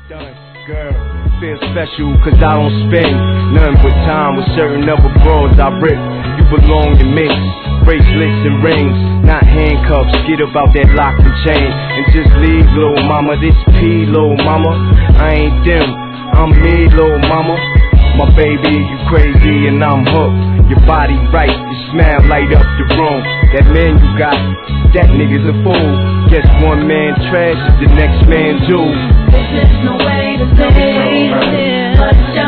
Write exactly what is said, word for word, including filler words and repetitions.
done, girl. Feel special cause I don't spend nothing but time with certain other bros I rip. You belong to me. Bracelets and rings, not handcuffs. Get about that lock and chain and just leave, little mama. This P, little mama. I ain't them, I'm me, little mama. My baby, you crazy and I'm hooked. Your body right, your smile light up the room. That man you got, that nigga's a fool. Guess one man trash is the next man too. There's no way to say it, but